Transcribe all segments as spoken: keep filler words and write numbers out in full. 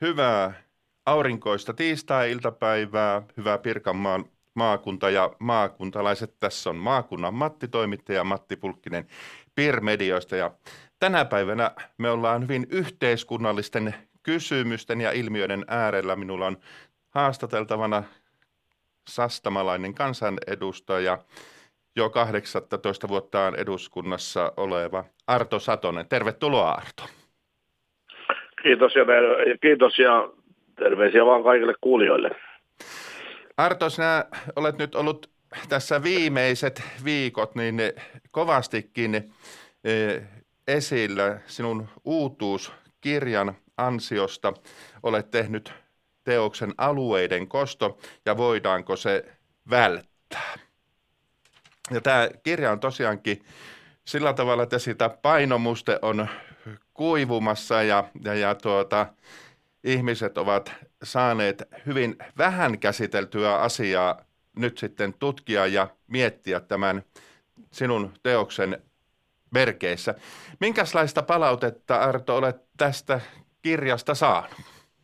Hyvää aurinkoista tiistai-iltapäivää, hyvää Pirkanmaan maakunta ja maakuntalaiset. Tässä on maakunnan Matti-toimittaja Matti Pulkkinen P I R-medioista ja tänä päivänä me ollaan hyvin yhteiskunnallisten kysymysten ja ilmiöiden äärellä. Minulla on haastateltavana sastamalainen kansanedustaja, jo kahdeksantoista vuottaan eduskunnassa oleva Arto Satonen. Tervetuloa, Arto. Kiitos ja, kiitos ja terveisiä vaan kaikille kuulijoille. Arto, sinä olet nyt ollut tässä viimeiset viikot niin kovastikin esillä sinun uutuuskirjan ansiosta. Olet tehnyt teoksen Alueiden kosto ja voidaanko se välttää. Ja tämä kirja on tosiaankin sillä tavalla, että sitä painomuste on kuivumassa ja, ja, ja tuota, ihmiset ovat saaneet hyvin vähän käsiteltyä asiaa nyt sitten tutkia ja miettiä tämän sinun teoksen merkeissä. Minkälaista palautetta, Arto, olet tästä kirjasta saanut?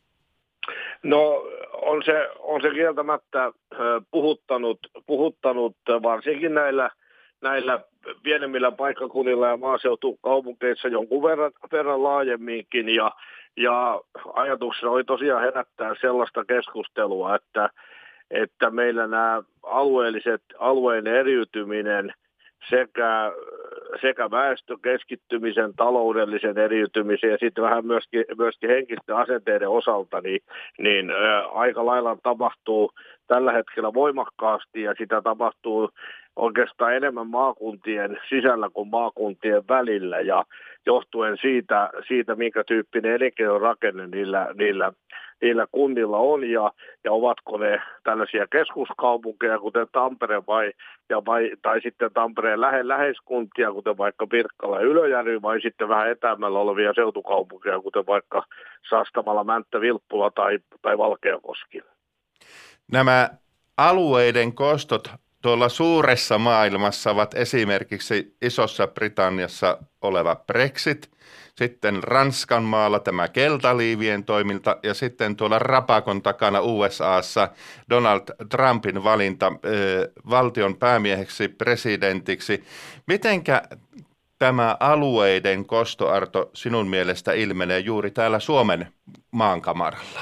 No on se, on se kieltämättä puhuttanut, puhuttanut varsinkin näillä, näillä pienemmillä paikkakunnilla ja maaseutukaupunkeissa jonkun verran, verran laajemminkin ja, ja ajatuksena oli tosiaan herättää sellaista keskustelua, että, että meillä nämä alueelliset, alueiden eriytyminen sekä, sekä väestökeskittymisen, taloudellisen eriytymisen ja sitten vähän myöskin, myöskin henkisten asenteiden osalta, niin, niin ä, aika lailla tapahtuu tällä hetkellä voimakkaasti ja sitä tapahtuu oikeastaan enemmän maakuntien sisällä kuin maakuntien välillä ja johtuen siitä, siitä minkä tyyppinen elinkeinorakenne niillä, niillä, niillä kunnilla on ja, ja ovatko ne tällaisia keskuskaupunkeja kuten Tampere vai, ja vai, tai sitten Tampereen lähe, läheiskuntia kuten vaikka Pirkkala ja Ylöjärvi vai sitten vähän etäämällä olevia seutukaupunkeja kuten vaikka Sastamala, Mänttä, Vilppula tai, tai Valkeakoski. Nämä alueiden kostot tuolla suuressa maailmassa ovat esimerkiksi Isossa Britanniassa oleva Brexit, sitten Ranskan maalla tämä keltaliivien toiminta ja sitten tuolla rapakon takana U S A:ssa Donald Trumpin valinta ö, valtion päämieheksi, presidentiksi. Mitenkä tämä alueiden kosto, Arto, sinun mielestä ilmenee juuri täällä Suomen maankamaralla?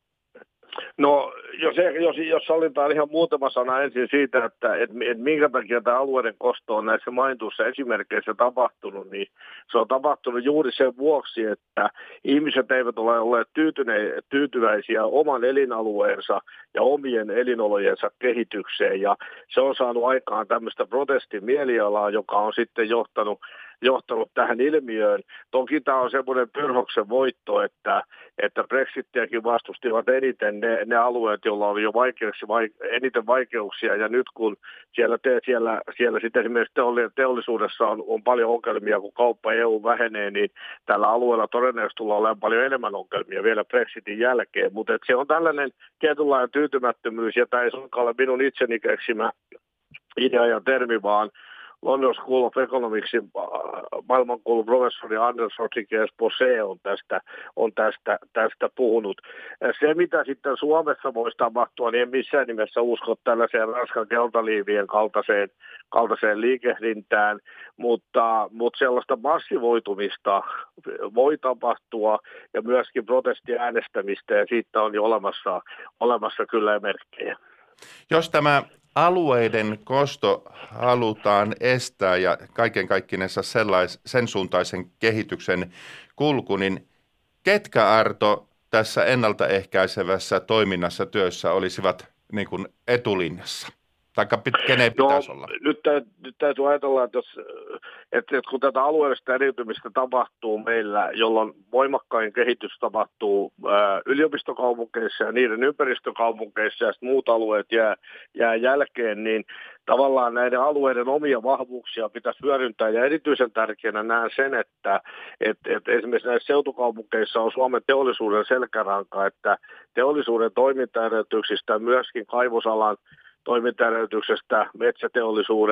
No jos, jos, jos sallitaan ihan muutama sana ensin siitä, että et, et minkä takia tämä alueiden kosto on näissä mainituissa esimerkkeissä tapahtunut, niin se on tapahtunut juuri sen vuoksi, että ihmiset eivät ole olleet tyytyväisiä oman elinalueensa ja omien elinolojensa kehitykseen ja se on saanut aikaan tämmöistä protestimielialaa, joka on sitten johtanut johtanut tähän ilmiöön. Toki tämä on semmoinen Pyrrhoksen voitto, että, että Brexittiäkin vastustivat eniten ne, ne alueet, joilla oli jo vaikeuksia, vaik, eniten vaikeuksia. Ja nyt kun siellä, te, siellä, siellä sitten esimerkiksi teollisuudessa on, on paljon ongelmia, kun kauppa E U vähenee, niin tällä alueella todennäköisesti tulee olemaan paljon enemmän ongelmia vielä Brexitin jälkeen. Mutta se on tällainen tietynlainen tyytymättömyys, ja tämä ei suinkaan ole minun itseni keksimä idea ja termi, vaan London School of Economicsin maailmankuulu professori Anders Rodriguez-Posé on tästä, on tästä, tästä puhunut. Se, mitä sitten Suomessa voisi tapahtua, niin en missään nimessä usko tällaiseen Ranskan keltaliivien kaltaiseen, kaltaiseen liikehdintään, mutta, mutta sellaista massivoitumista voi tapahtua ja myöskin protestiäänestämistä, ja siitä on jo olemassa, olemassa kyllä merkkejä. Jos tämä alueiden kosto halutaan estää ja kaiken kaikkinensa sellais, sen suuntaisen kehityksen kulku, niin ketkä, Arto, tässä ennaltaehkäisevässä toiminnassa työssä olisivat niin kuin etulinjassa? Taikka pit, kenen pitäisi no, olla? Nyt, nyt täytyy ajatella, että, jos, että, että kun tätä alueellista eriytymistä tapahtuu meillä, jolloin voimakkain kehitys tapahtuu ää, yliopistokaupunkeissa ja niiden ympäristökaupunkeissa ja muut alueet jää, jää jälkeen, niin tavallaan näiden alueiden omia vahvuuksia pitäisi hyödyntää ja erityisen tärkeänä näen sen, että, että, että esimerkiksi näissä seutukaupunkeissa on Suomen teollisuuden selkäranka, että teollisuuden toimintaedellytyksistä myöskin kaivosalan toimintaedellytyksestä, metsäteollisuuden,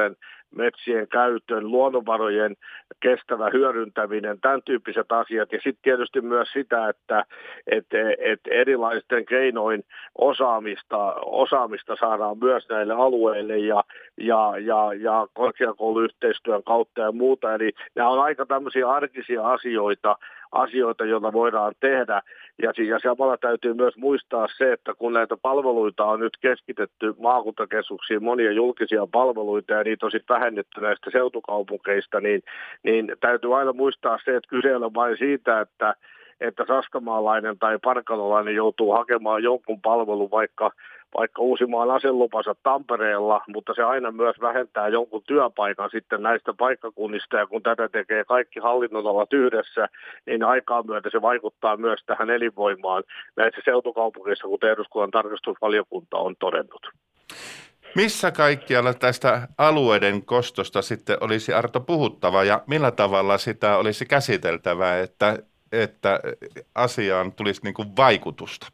metsien käytön, luonnonvarojen kestävä hyödyntäminen, tämän tyyppiset asiat. Ja sitten tietysti myös sitä, että et, et erilaisten keinoin osaamista, osaamista saadaan myös näille alueille ja, ja, ja, ja korkeakouluyhteistyön kautta ja muuta. Eli nämä on aika tämmöisiä arkisia asioita, asioita, joita voidaan tehdä. Ja, ja samalla täytyy myös muistaa se, että kun näitä palveluita on nyt keskitetty maakuntakeskuksiin, monia julkisia palveluita ja niitä on sitten vähennetty näistä seutukaupunkeista, niin, niin täytyy aina muistaa se, että kyse ei ole vain siitä, että että sastamaalainen tai parkalolainen joutuu hakemaan jonkun palvelun vaikka, vaikka Uusimaan aselupansa Tampereella, mutta se aina myös vähentää jonkun työpaikan sitten näistä paikkakunnista, ja kun tätä tekee kaikki hallinnonalat yhdessä, niin aikaa myötä se vaikuttaa myös tähän elinvoimaan näissä seutukaupungeissa, kuten eduskunnan tarkastusvaliokunta on todennut. Missä kaikkialla tästä alueiden kostosta sitten olisi, Arto, puhuttava, ja millä tavalla sitä olisi käsiteltävä, että että asiaan tulisi niin kuin vaikutusta?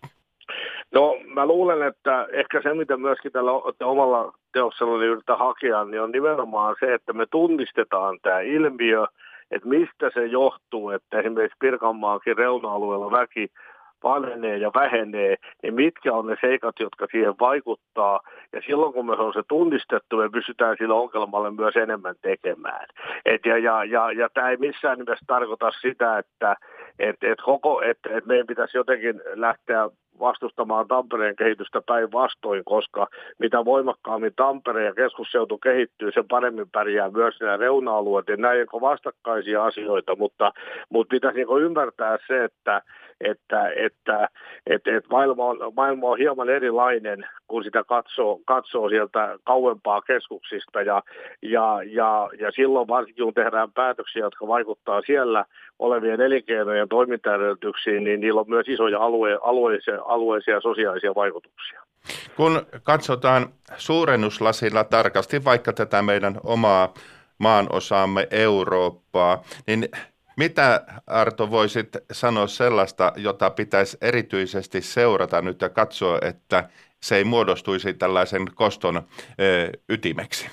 No mä luulen, että ehkä se, mitä myöskin tällä omalla teoksellani yritetään hakea, niin on nimenomaan se, että me tunnistetaan tämä ilmiö, että mistä se johtuu, että esimerkiksi Pirkanmaankin reuna-alueella väki vanhenee ja vähenee, niin mitkä on ne seikat, jotka siihen vaikuttaa. Ja silloin, kun me on se tunnistettu, me pystytään sillä ongelmalle myös enemmän tekemään. Et ja, ja, ja, ja tämä ei missään nimessä tarkoita sitä, että et, et koko, et, et meidän pitäisi jotenkin lähteä vastustamaan Tampereen kehitystä päinvastoin, koska mitä voimakkaammin Tampere ja keskusseutu kehittyy, sen paremmin pärjää myös nämä reuna-alueet. Ja näin on vastakkaisia asioita, mutta, mutta pitäisi niin ymmärtää se, että että, että, että, että maailma, on, maailma on hieman erilainen, kun sitä katsoo, katsoo sieltä kauempaa keskuksista. Ja, ja, ja, ja silloin varsinkin, kun tehdään päätöksiä, jotka vaikuttaa siellä olevien elinkeinojen toimintaedellytyksiin, niin niillä on myös isoja alue, alueellisia, alueellisia ja sosiaalisia vaikutuksia. Kun katsotaan suurennuslasilla tarkasti vaikka tätä meidän omaa maanosaamme Eurooppaa, niin mitä, Arto, voisit sanoa sellaista, jota pitäisi erityisesti seurata nyt ja katsoa, että se ei muodostuisi tällaisen koston ö, ytimeksi?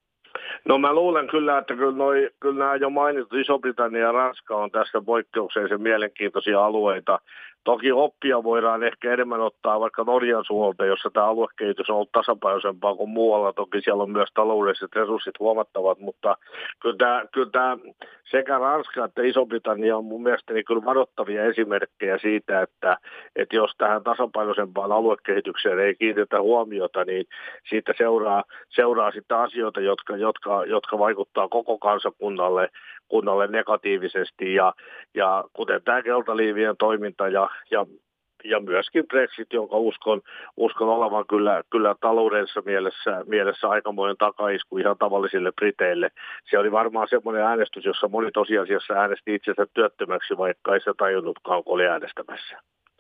No mä luulen kyllä, että kyllä, noi, kyllä nämä jo mainitut Iso-Britannia ja Ranska on tässä poikkeuksellisen mielenkiintoisia alueita. Toki oppia voidaan ehkä enemmän ottaa vaikka Norjan suolta, jossa tämä aluekehitys on ollut tasapainoisempaa kuin muualla. Toki siellä on myös taloudelliset resurssit huomattavat, mutta kyllä tämä, kyllä tämä sekä Ranska että Iso-Britannia on mun mielestäni kyllä varoittavia esimerkkejä siitä, että, että jos tähän tasapainoisempaan aluekehitykseen ei kiinnitetä huomiota, niin siitä seuraa, seuraa sitten asioita, jotka, jotka, jotka vaikuttaa koko kansakunnalle kunnalle negatiivisesti, ja, ja kuten tämä keltaliivien toiminta ja, ja, ja myöskin Brexit, jonka uskon, uskon olevan kyllä, kyllä taloudellisessa mielessä, mielessä aikamoinen takaisku ihan tavallisille briteille. Se oli varmaan semmoinen äänestys, jossa moni tosiasiassa äänesti itsensä työttömäksi, vaikka ei se tajunnutkaan, kun oli äänestämässä.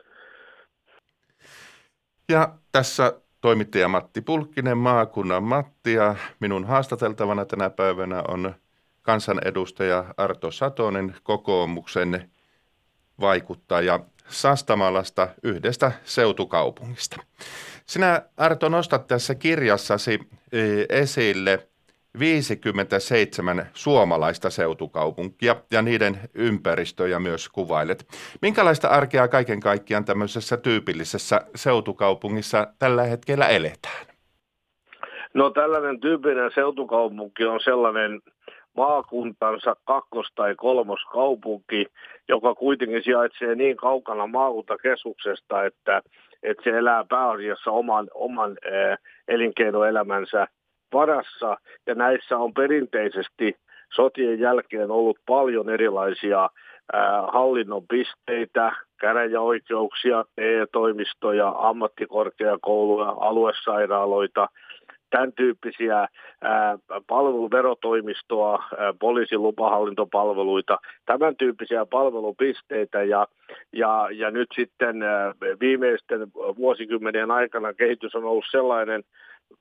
Ja tässä toimittaja Matti Pulkkinen, maakunnan Matti, ja minun haastateltavana tänä päivänä on kansanedustaja Arto Satonen, kokoomuksen vaikuttaja Sastamalasta, yhdestä seutukaupungista. Sinä, Arto, nostat tässä kirjassasi esille viisikymmentäseitsemän suomalaista seutukaupunkia ja niiden ympäristöjä myös kuvailet. Minkälaista arkea kaiken kaikkiaan tämmöisessä tyypillisessä seutukaupungissa tällä hetkellä eletään? No tällainen tyypillinen seutukaupunki on sellainen maakuntansa kakkos- tai kolmoskaupunki, joka kuitenkin sijaitsee niin kaukana maakuntakeskuksesta, että, että se elää pääasiassa oman, oman ää, elinkeinoelämänsä varassa. Ja näissä on perinteisesti sotien jälkeen ollut paljon erilaisia ää, hallinnon pisteitä, käräjäoikeuksia, T E-toimistoja, ammattikorkeakouluja, aluesairaaloita, tämän tyyppisiä ää, palveluverotoimistoa, ää, poliisin lupahallintopalveluita, tämän tyyppisiä palvelupisteitä ja, ja, ja nyt sitten ää, viimeisten vuosikymmenien aikana kehitys on ollut sellainen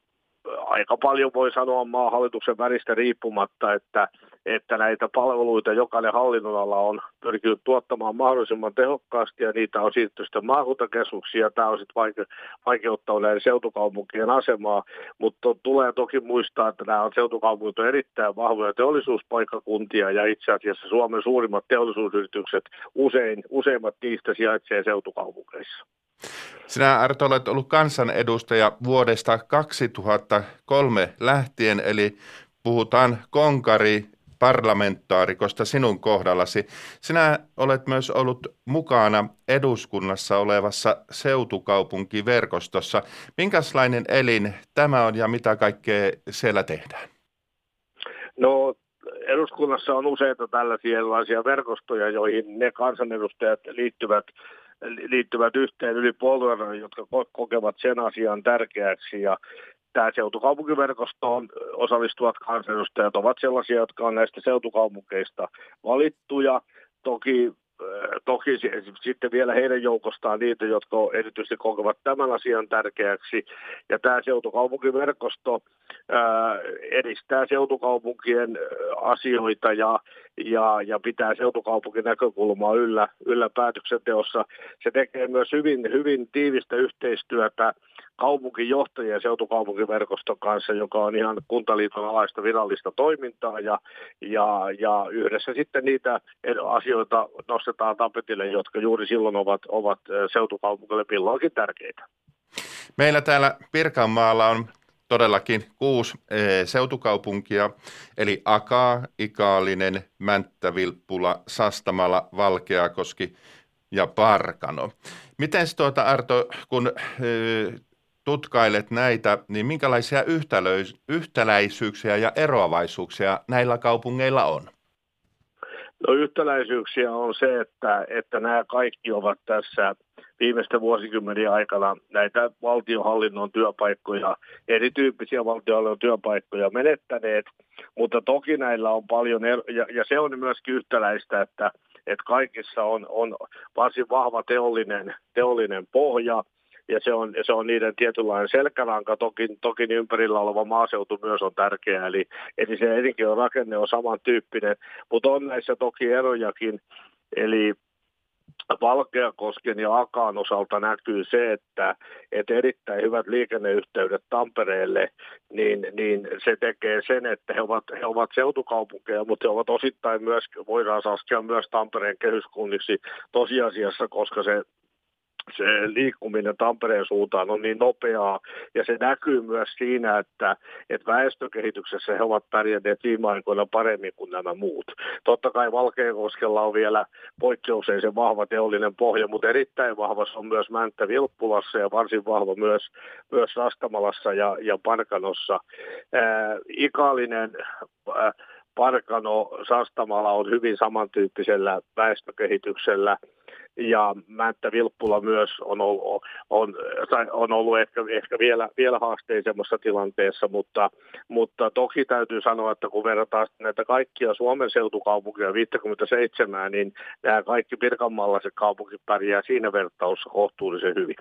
aika paljon voi sanoa maan hallituksen väristä riippumatta, että, että näitä palveluita jokainen hallinnonala on pyrkinyt tuottamaan mahdollisimman tehokkaasti ja niitä on siirtynyt sitten maakuntakeskuksiin ja tämä on sitten vaike, vaikeuttanut näiden seutukaupunkien asemaa, mutta tulee toki muistaa, että nämä on seutukaupungit on erittäin vahvoja teollisuuspaikkakuntia ja itse asiassa Suomen suurimmat teollisuusyritykset, usein, useimmat niistä sijaitsee seutukaupungeissa. Sinä, Arto, olet ollut kansanedustaja vuodesta kaksituhattakolme lähtien, eli puhutaan konkari parlamentaarikosta sinun kohdallasi. Sinä olet myös ollut mukana eduskunnassa olevassa seutukaupunkiverkostossa. Minkälainen elin tämä on ja mitä kaikkea siellä tehdään? No, eduskunnassa on useita tällaisia erilaisia verkostoja, joihin ne kansanedustajat liittyvät liittyvät yhteen yli puolueiden, jotka kokevat sen asian tärkeäksi. Ja tämä seutukaupunkiverkostoon osallistuvat kansanedustajat ovat sellaisia, jotka on näistä seutukaupunkeista valittuja. Toki, toki sitten vielä heidän joukostaan niitä, jotka erityisesti kokevat tämän asian tärkeäksi. Ja tämä seutukaupunkiverkosto ää, edistää seutukaupunkien asioita ja Ja, ja pitää seutukaupunkin näkökulmaa yllä, yllä päätöksenteossa. Se tekee myös hyvin, hyvin tiivistä yhteistyötä kaupunginjohtajien ja seutukaupunkiverkoston kanssa, joka on ihan Kuntaliiton alaista virallista toimintaa. Ja, ja, ja yhdessä sitten niitä asioita nostetaan tapetille, jotka juuri silloin ovat, ovat seutukaupungille milloinkin tärkeitä. Meillä täällä Pirkanmaalla on todellakin kuusi seutukaupunkia, eli Akaa, Ikaalinen, Mänttä, Vilppula, Sastamala, Valkeakoski ja Parkano. Miten tuota, Arto, kun tutkailet näitä, niin minkälaisia yhtäläisyyksiä ja eroavaisuuksia näillä kaupungeilla on? No, yhtäläisyyksiä on se, että, että nämä kaikki ovat tässä viimeisten vuosikymmenien aikana näitä valtionhallinnon työpaikkoja, erityyppisiä valtionhallinnon työpaikkoja menettäneet, mutta toki näillä on paljon, ero- ja, ja se on myöskin yhtäläistä, että, että kaikissa on, on varsin vahva teollinen, teollinen pohja, ja se on, se on niiden tietynlainen selkäranka, toki, toki ympärillä oleva maaseutu myös on tärkeä, eli, eli se elinkeinon rakenne on samantyyppinen, mutta on näissä toki erojakin, eli Valkeakosken ja Akaan osalta näkyy se, että, että erittäin hyvät liikenneyhteydet Tampereelle, niin, niin se tekee sen, että he ovat, he ovat seutukaupunkeja, mutta he ovat osittain myös, voidaan laskea myös Tampereen kehyskunniksi tosiasiassa, koska se se liikkuminen Tampereen suuntaan on niin nopeaa, ja se näkyy myös siinä, että, että väestökehityksessä he ovat pärjänneet viime aikoina paremmin kuin nämä muut. Totta kai Valkeakoskella on vielä poikkeuksellisen vahva teollinen pohja, mutta erittäin vahva se on myös Mänttä-Vilppulassa ja varsin vahva myös, myös Sastamalassa ja, ja Parkanossa. Ää, Ikaalinen ää, Parkano, Sastamala on hyvin samantyyppisellä väestökehityksellä. Ja Mänttä-Vilppula myös on ollut, on, on ollut ehkä, ehkä vielä, vielä haasteisemmassa tilanteessa, mutta, mutta toki täytyy sanoa, että kun verrataan näitä kaikkia Suomen seutukaupunkia viisikymmentäseitsemän, niin nämä kaikki pirkanmaalaiset kaupungit pärjää siinä vertaussa kohtuullisen hyvin.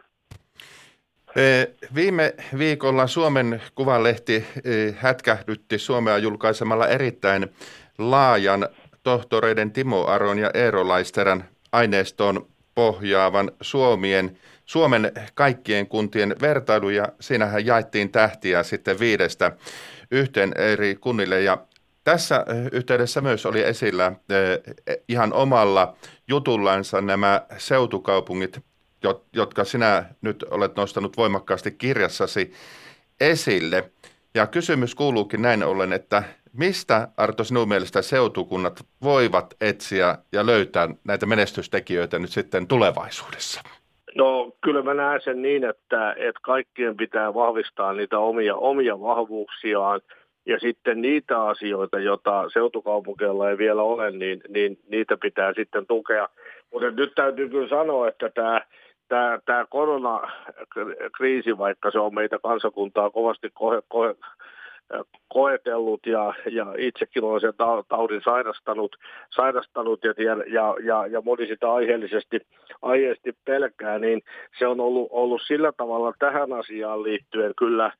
Viime viikolla Suomen Kuvalehti hätkähdytti Suomea julkaisemalla erittäin laajan tohtoreiden Timo Aron ja Eero Laisterän aineistoon pohjaavan Suomien, Suomen kaikkien kuntien vertailu, ja siinähän jaettiin tähtiä sitten viidestä yhteen eri kunnille, ja tässä yhteydessä myös oli esillä ihan omalla jutullansa nämä seutukaupungit, jotka sinä nyt olet nostanut voimakkaasti kirjassasi esille, ja kysymys kuuluukin näin ollen, että mistä, Arto, sinun mielestä seutukunnat voivat etsiä ja löytää näitä menestystekijöitä nyt sitten tulevaisuudessa? No, kyllä mä näen sen niin, että, että kaikkien pitää vahvistaa niitä omia, omia vahvuuksiaan ja sitten niitä asioita, joita seutukaupunkeilla ei vielä ole, niin, niin niitä pitää sitten tukea. Mutta nyt täytyy kyllä sanoa, että tämä Tämä, tämä koronakriisi, vaikka se on meitä kansakuntaa kovasti kohe, kohe, koetellut ja, ja itsekin olen sen taudin sairastanut, sairastanut ja, ja, ja, ja moni sitä aiheellisesti, aiheellisesti pelkää, niin se on ollut, ollut sillä tavalla tähän asiaan liittyen kyllä,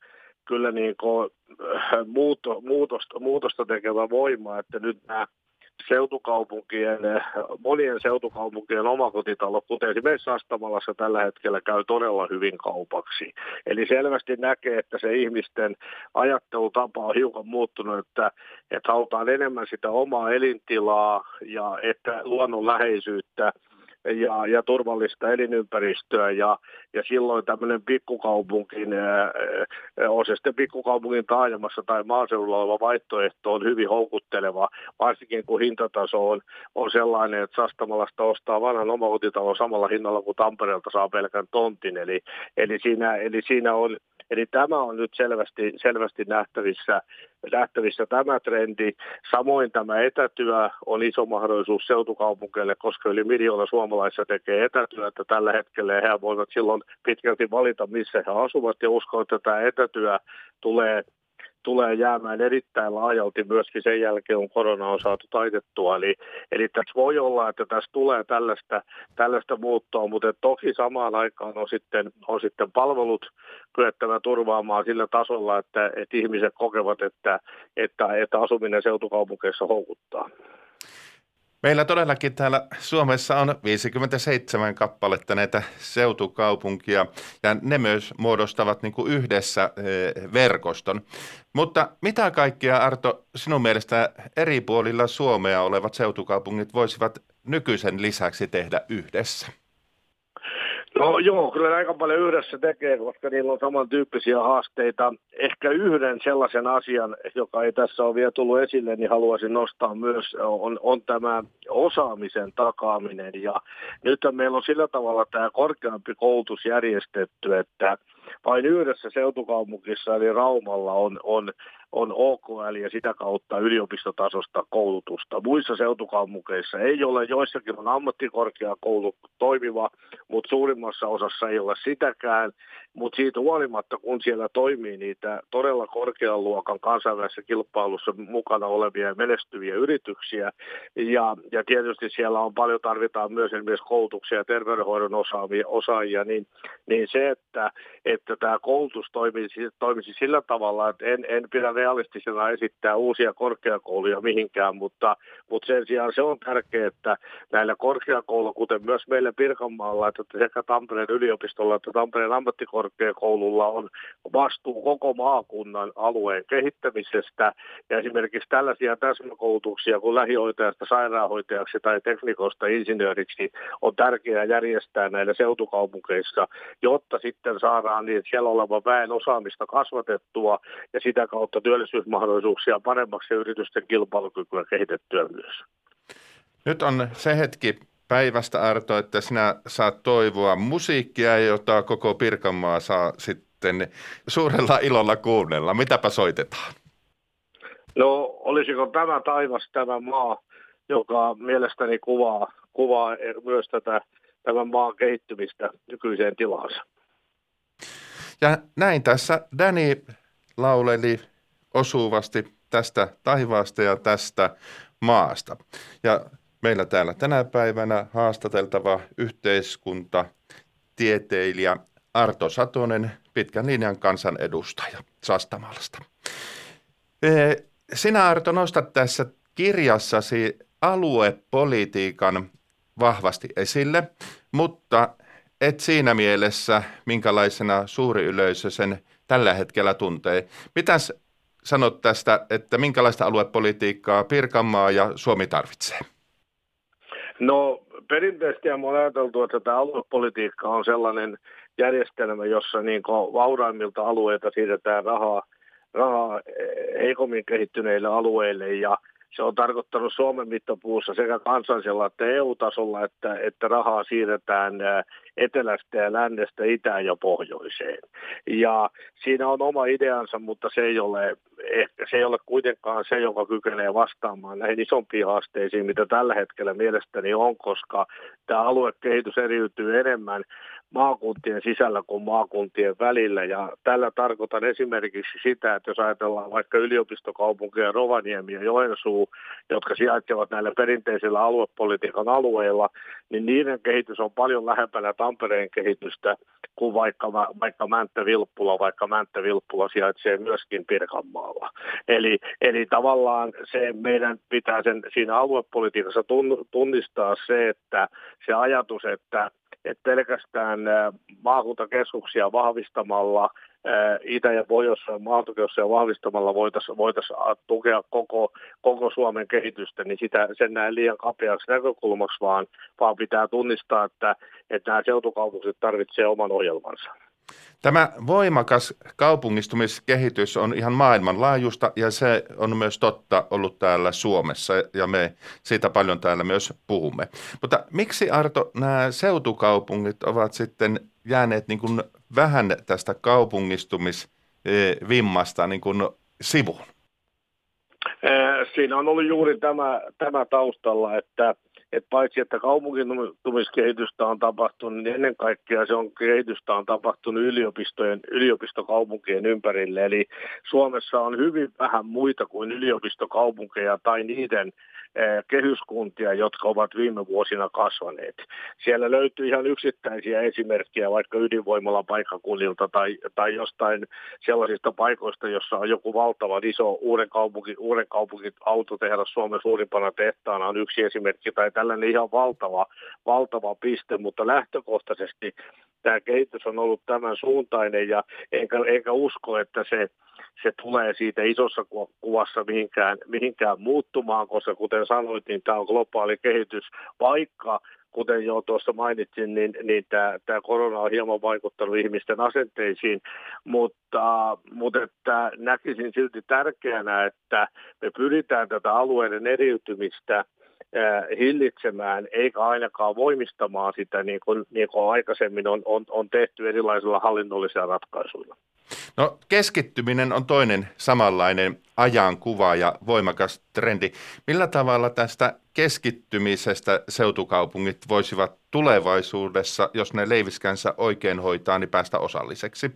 kyllä niin kuin muuto, muutosta, muutosta tekevä voima, että nyt nämä seutukaupunkien, monien seutukaupunkien omakotitalot, kuten esimerkiksi Sastamalassa tällä hetkellä käy todella hyvin kaupaksi. Eli selvästi näkee, että se ihmisten ajattelutapa on hiukan muuttunut, että, että halutaan enemmän sitä omaa elintilaa ja että luonnonläheisyyttä ja, ja turvallista elinympäristöä ja, ja silloin tämmöinen pikkukaupunkin, ää, on se sitten pikkukaupungin taajamassa tai maaseudulla oleva vaihtoehto on hyvin houkutteleva, varsinkin kun hintataso on, on sellainen, että Sastamalasta ostaa vanhan omakotitalon samalla hinnalla kuin Tampereelta saa pelkän tontin, eli, eli, siinä, eli siinä on Eli tämä on nyt selvästi, selvästi nähtävissä, nähtävissä tämä trendi. Samoin tämä etätyö on iso mahdollisuus seutukaupunkeille, koska yli miljoona suomalaisia tekee etätyötä tällä hetkellä ja he voivat silloin pitkälti valita, missä he asuvat ja uskon, että tämä etätyö tulee tulee jäämään erittäin laajalti myöskin sen jälkeen, kun korona on saatu taitettua. Eli, eli tässä voi olla, että tässä tulee tällaista, tällaista muuttoa, mutta toki samaan aikaan on sitten, on sitten palvelut kyettävä turvaamaan sillä tasolla, että, että ihmiset kokevat, että, että, että asuminen seutukaupunkeissa houkuttaa. Meillä todellakin täällä Suomessa on viisikymmentäseitsemän kappaletta näitä seutukaupunkia ja ne myös muodostavat niin kuin yhdessä verkoston. Mutta mitä kaikkea, Arto, sinun mielestä eri puolilla Suomea olevat seutukaupungit voisivat nykyisen lisäksi tehdä yhdessä? No joo, kyllä aika paljon yhdessä tekee, koska niillä on samantyyppisiä haasteita. Ehkä yhden sellaisen asian, joka ei tässä ole vielä tullut esille, niin haluaisin nostaa myös, on, on tämä osaamisen takaaminen. Ja nyt meillä on sillä tavalla tämä korkeampi koulutus järjestetty, että vain yhdessä seutukaupungissa eli Raumalla on, on, on O K L ja sitä kautta yliopistotasosta koulutusta. Muissa seutukaupungeissa ei ole, joissakin on ammattikorkeakoulu toimiva, mutta suurimmassa osassa ei ole sitäkään. Mutta siitä huolimatta, kun siellä toimii niitä todella korkean luokan kansainvälisessä kilpailussa mukana olevia ja menestyviä yrityksiä, ja, ja tietysti siellä on paljon, tarvitaan myös esimerkiksi koulutuksia ja terveydenhoidon osaavia, osaajia, niin, niin se, että, että tämä koulutus toimisi, toimisi sillä tavalla, että en, en pidä realistisena esittää uusia korkeakouluja mihinkään, mutta, mutta sen sijaan se on tärkeää, että näillä korkeakouluilla, kuten myös meillä Pirkanmaalla, että sekä Tampereen yliopistolla että Tampereen ammattikorkeakoululla on vastuu koko maakunnan alueen kehittämisestä ja esimerkiksi tällaisia täsmäkoulutuksia kuin lähihoitajasta sairaanhoitajaksi tai teknikosta insinööriksi on tärkeää järjestää näillä seutukaupungeissa, jotta sitten saadaan niin siellä olevan väen osaamista kasvatettua ja sitä kautta työllisyysmahdollisuuksia paremmaksi ja yritysten kilpailukykyä kehitettyä myös. Nyt on se hetki päivästä, Arto, että sinä saat toivoa musiikkia, jota koko Pirkanmaa saa sitten suurella ilolla kuunnella. Mitäpä soitetaan? No, olisiko tämä taivas, tämä maa, joka mielestäni kuvaa, kuvaa myös tätä, tämän maan kehittymistä nykyiseen tilaansa. Ja näin tässä Danny lauleli osuvasti tästä taivaasta ja tästä maasta. Ja meillä täällä tänä päivänä haastateltava yhteiskuntatieteilijä Arto Satonen, pitkän linjan kansanedustaja Sastamalasta. Sinä, Arto, nostat tässä kirjassasi aluepolitiikan vahvasti esille, mutta et siinä mielessä, minkälaisena suuri yleisö sen tällä hetkellä tuntee. Mitäs sanot tästä, että minkälaista aluepolitiikkaa Pirkanmaa ja Suomi tarvitsee? No perinteisesti on ajateltu, että tämä aluepolitiikka on sellainen järjestelmä, jossa niin kuin vauraimmilta alueilta siirretään rahaa, rahaa heikommin kehittyneille alueille ja se on tarkoittanut Suomen mittapuussa sekä kansallisella että E U-tasolla, että, että rahaa siirretään etelästä ja lännestä itään ja pohjoiseen. Ja siinä on oma ideansa, mutta se ei ole, ehkä se ei ole kuitenkaan se, joka kykenee vastaamaan näihin isompiin haasteisiin, mitä tällä hetkellä mielestäni on, koska tämä aluekehitys eriytyy enemmän maakuntien sisällä kuin maakuntien välillä. Ja tällä tarkoitan esimerkiksi sitä, että jos ajatellaan vaikka yliopistokaupunkeja Rovaniemi ja Joensuu, jotka sijaitsevat näillä perinteisillä aluepolitiikan alueilla, niin niiden kehitys on paljon lähempänä Tampereen kehitystä kuin vaikka, vaikka Mänttä-Vilppula, vaikka Mänttä-Vilppula sijaitsee myöskin Pirkanmaalla. Eli, eli tavallaan se meidän pitää sen, siinä aluepolitiikassa tunnistaa se, että se ajatus, että, että pelkästään maakuntakeskuksia vahvistamalla, Itä- ja Pohjois-Suomen maakuntakeskuksia vahvistamalla voitaisiin voitais tukea koko, koko Suomen kehitystä, niin sitä, sen näin liian kapeaksi näkökulmaksi, vaan, vaan pitää tunnistaa, että, että nämä seutukaupungit tarvitsevat oman ohjelmansa. Tämä voimakas kaupungistumiskehitys on ihan maailmanlaajuista ja se on myös totta ollut täällä Suomessa ja me siitä paljon täällä myös puhumme. Mutta miksi, Arto, nämä seutukaupungit ovat sitten jääneet niin kuin vähän tästä kaupungistumisvimmasta niin kuin sivuun? Siinä on ollut juuri tämä, tämä taustalla, että että paitsi että kaupungistumiskehitystä on tapahtunut, niin ennen kaikkea se on kehitystä on tapahtunut yliopistojen, yliopistokaupunkien ympärille. Eli Suomessa on hyvin vähän muita kuin yliopistokaupunkeja tai niiden kehyskuntia, jotka ovat viime vuosina kasvaneet. Siellä löytyy ihan yksittäisiä esimerkkejä vaikka ydinvoimalla paikkakunnilta tai, tai jostain sellaisista paikoista, jossa on joku valtavan iso uuden kaupunki, uuden kaupunki autotehdas Suomen suurimpana tehtaana on yksi esimerkki tai tällainen ihan valtava, valtava piste, mutta lähtökohtaisesti tämä kehitys on ollut tämän suuntainen ja enkä, enkä usko, että se se tulee siitä isossa kuvassa mihinkään, mihinkään muuttumaan, koska kuten sanoit, niin tämä on globaali kehitys, vaikka kuten jo tuossa mainitsin, niin, niin tämä, tämä korona on hieman vaikuttanut ihmisten asenteisiin, mutta, mutta että näkisin silti tärkeänä, että me pyritään tätä alueiden eriytymistä hillitsemään, eikä ainakaan voimistamaan sitä, niin kuin, niin kuin aikaisemmin on, on, on tehty erilaisilla hallinnollisilla ratkaisuilla. No, keskittyminen on toinen samanlainen ajankuva ja voimakas trendi. Millä tavalla tästä keskittymisestä seutukaupungit voisivat tulevaisuudessa, jos ne leiviskänsä oikein hoitaa, niin päästä osalliseksi?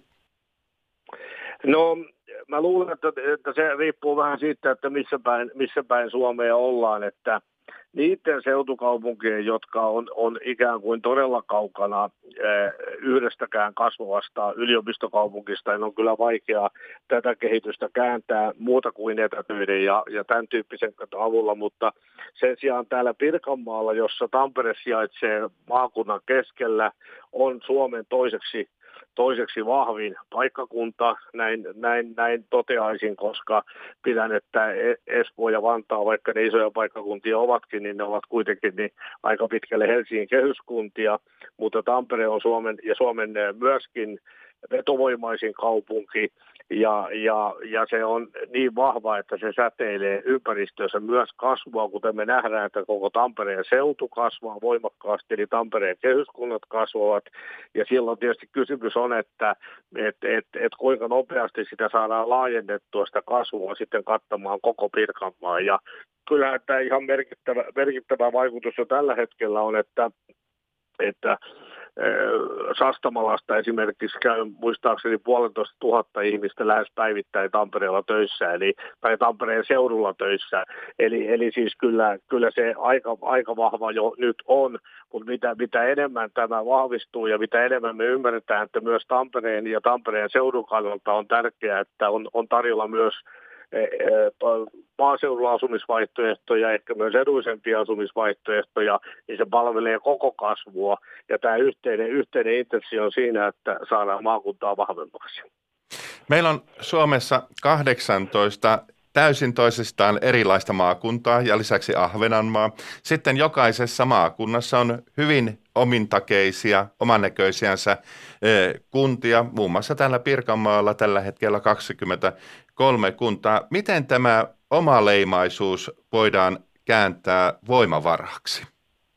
No, mä luulen, että, että se riippuu vähän siitä, että missä päin, missä päin Suomea ollaan, että niiden seutukaupunkien, jotka on, on ikään kuin todella kaukana eh, yhdestäkään kasvavasta yliopistokaupunkista, niin on kyllä vaikea tätä kehitystä kääntää muuta kuin etätöiden ja, ja tämän tyyppisen avulla, mutta sen sijaan täällä Pirkanmaalla, jossa Tampere sijaitsee maakunnan keskellä, on Suomen toiseksi toiseksi vahvin paikkakunta, näin, näin, näin toteaisin, koska pidän, että Espoo ja Vantaa, vaikka ne isoja paikkakuntia ovatkin, niin ne ovat kuitenkin niin aika pitkälle Helsingin kehyskuntia, mutta Tampere on Suomen ja Suomen myöskin vetovoimaisin kaupunki ja, ja, ja se on niin vahva, että se säteilee ympäristöönsä myös kasvua, kuten me nähdään, että koko Tampereen seutu kasvaa voimakkaasti, eli Tampereen kehyskunnat kasvavat ja silloin tietysti kysymys on, että et, et, et kuinka nopeasti sitä saadaan laajennettua sitä kasvua sitten kattamaan koko Pirkanmaa ja kyllähän tämä ihan merkittävä, merkittävä vaikutus jo tällä hetkellä on, että, että Sastamalasta esimerkiksi käy muistaakseni puolentoista tuhatta ihmistä lähes päivittäin Tampereella töissä, eli, tai Tampereen seudulla töissä. Eli, eli siis kyllä, kyllä se aika, aika vahva jo nyt on, mutta mitä, mitä enemmän tämä vahvistuu ja mitä enemmän me ymmärretään, että myös Tampereen ja Tampereen seudun kannalta on tärkeää, että on, on tarjolla myös maaseudulla asumisvaihtoehtoja, ehkä myös edullisempia asumisvaihtoehtoja, niin se palvelee koko kasvua. Ja tämä yhteinen, yhteinen intressi on siinä, että saadaan maakuntaa vahvemmaksi. Meillä on Suomessa kahdeksantoista täysin toisistaan erilaista maakuntaa ja lisäksi Ahvenanmaa. Sitten jokaisessa maakunnassa on hyvin omintakeisia, omannäköisiänsä kuntia, muun muassa täällä Pirkanmaalla tällä hetkellä kaksikymmentäkolme kuntaa. Miten tämä omaleimaisuus voidaan kääntää voimavaraksi?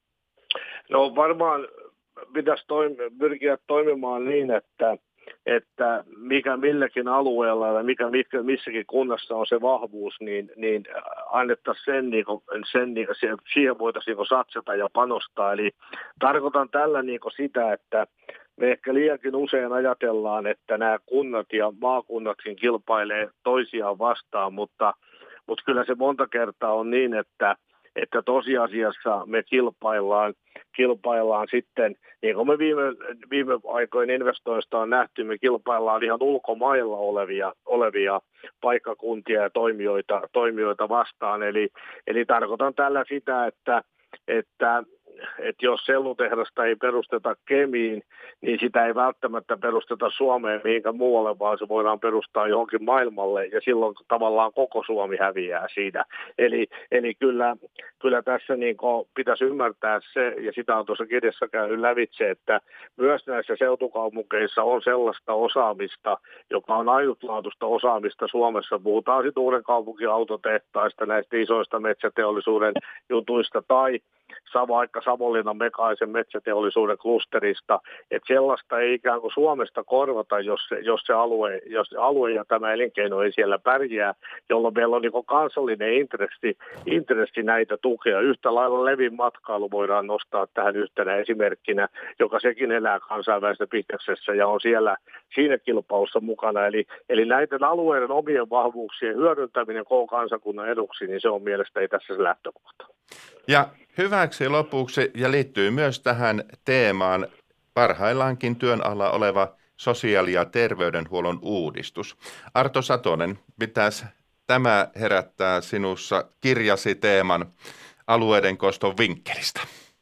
No varmaan pitäisi toim- pyrkiä toimimaan niin, että että mikä milläkin alueella ja mikä, mikä missäkin kunnassa on se vahvuus, niin, niin annettaisiin sen, niin kuin, sen niin kuin, siihen voitaisiin niin satsata ja panostaa. Eli tarkoitan tällä niin sitä, että me ehkä liiankin usein ajatellaan, että nämä kunnat ja maakunnatkin kilpailee toisiaan vastaan, mutta, mutta kyllä se monta kertaa on niin, että että tosiasiassa me kilpaillaan, kilpaillaan sitten, niin kuin me viime, viime aikoina investoista on nähty, me kilpaillaan ihan ulkomailla olevia, olevia paikkakuntia ja toimijoita, toimijoita vastaan. Eli, eli tarkoitan tällä sitä, että, että että jos sellutehdasta ei perusteta Kemiin, niin sitä ei välttämättä perusteta Suomeen mihinkä muualle, vaan se voidaan perustaa johonkin maailmalle, ja silloin tavallaan koko Suomi häviää siitä. Eli, eli kyllä, kyllä tässä niin kuin pitäisi ymmärtää se, ja sitä on tuossa kirjassa käynyt lävitse, että myös näissä seutukaupunkeissa on sellaista osaamista, joka on ainutlaatuista osaamista Suomessa. Puhutaan sitten Uudenkaupunkin autotehtaista, näistä isoista metsäteollisuuden jutuista, tai vaikka Savonlinnan mekaanisen metsäteollisuuden klusterista, että sellaista ei ikään kuin Suomesta korvata, jos se, jos se alue, jos se alue ja tämä elinkeino ei siellä pärjää, jolloin meillä on niin kuin kansallinen intressi, intressi näitä tukea. Yhtä lailla Levin matkailu voidaan nostaa tähän yhtenä esimerkkinä, joka sekin elää kansainvälisessä bisneksessä ja on siellä siinä kilpailussa mukana. Eli, eli näiden alueiden omien vahvuuksien hyödyntäminen koko kansakunnan eduksi, niin se on mielestäni tässä se lähtökohta. Ja hyväksi lopuksi, ja liittyy myös tähän teemaan, parhaillaankin työn alla oleva sosiaali- ja terveydenhuollon uudistus. Arto Satonen, pitäisi tämä herättää sinussa kirjasi teeman alueiden koston vinkkelistä?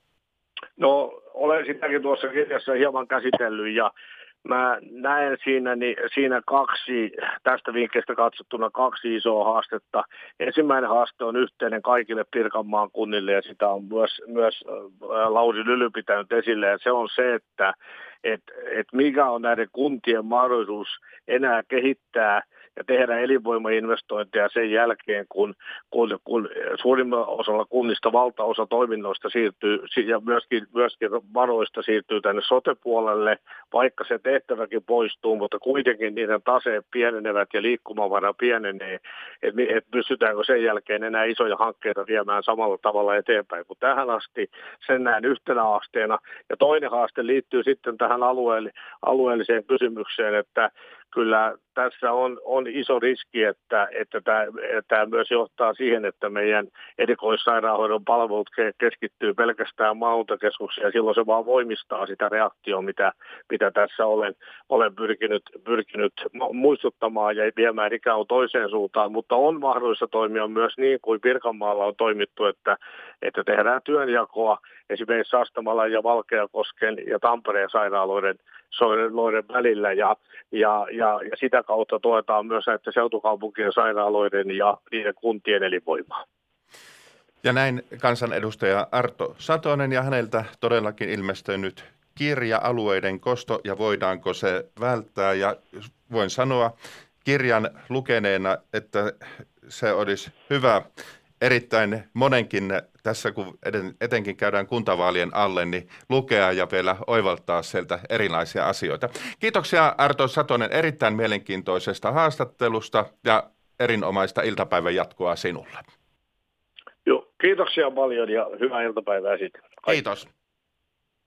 No, olen sitäkin tuossa kirjassa hieman käsitellyt, ja mä näen siinä, niin, siinä kaksi, tästä vinkkelistä katsottuna kaksi isoa haastetta. Ensimmäinen haaste on yhteinen kaikille Pirkanmaan kunnille, ja sitä on myös, myös Lauri Lyly pitänyt esille, ja se on se, että et, et mikä on näiden kuntien mahdollisuus enää kehittää ja tehdä elinvoimainvestointeja sen jälkeen, kun, kun, kun suurimmalla osalla kunnista valtaosa toiminnoista siirtyy ja myöskin, myöskin varoista siirtyy tänne sote-puolelle, vaikka se tehtäväkin poistuu, mutta kuitenkin niiden taseet pienenevät ja liikkumavara pienenee, että et pystytäänkö sen jälkeen enää isoja hankkeita viemään samalla tavalla eteenpäin kuin tähän asti. Sen näen yhtenä haasteena. Ja toinen haaste liittyy sitten tähän alueelle, alueelliseen kysymykseen, että kyllä tässä on, on iso riski, että, että tämä, tämä myös johtaa siihen, että meidän erikoissairaanhoidon palvelut keskittyy pelkästään maakuntakeskuksiin, ja silloin se vaan voimistaa sitä reaktiota, mitä, mitä tässä olen, olen pyrkinyt, pyrkinyt muistuttamaan ja viemään ikään kuin toiseen suuntaan, mutta on mahdollista toimia myös niin kuin Pirkanmaalla on toimittu, että, että tehdään työnjakoa esimerkiksi Sastamalan ja Valkeakosken ja Tampereen sairaaloiden sairaaloiden välillä, ja, ja, ja, ja sitä kautta tuetaan myös näiden seutukaupunkien sairaaloiden ja niiden kuntien elinvoimaa. Ja näin kansanedustaja Arto Satonen, ja häneltä todellakin ilmestynyt kirja Alueiden kosto ja voidaanko se välttää, ja voin sanoa kirjan lukeneena, että se olisi hyvä erittäin monenkin tässä, kun etenkin käydään kuntavaalien alle, niin lukea ja vielä oivaltaa sieltä erilaisia asioita. Kiitoksia Arto Satonen erittäin mielenkiintoisesta haastattelusta ja erinomaista iltapäivän jatkoa sinulle. Joo, kiitoksia paljon ja hyvää iltapäivää sitten. Kiitos.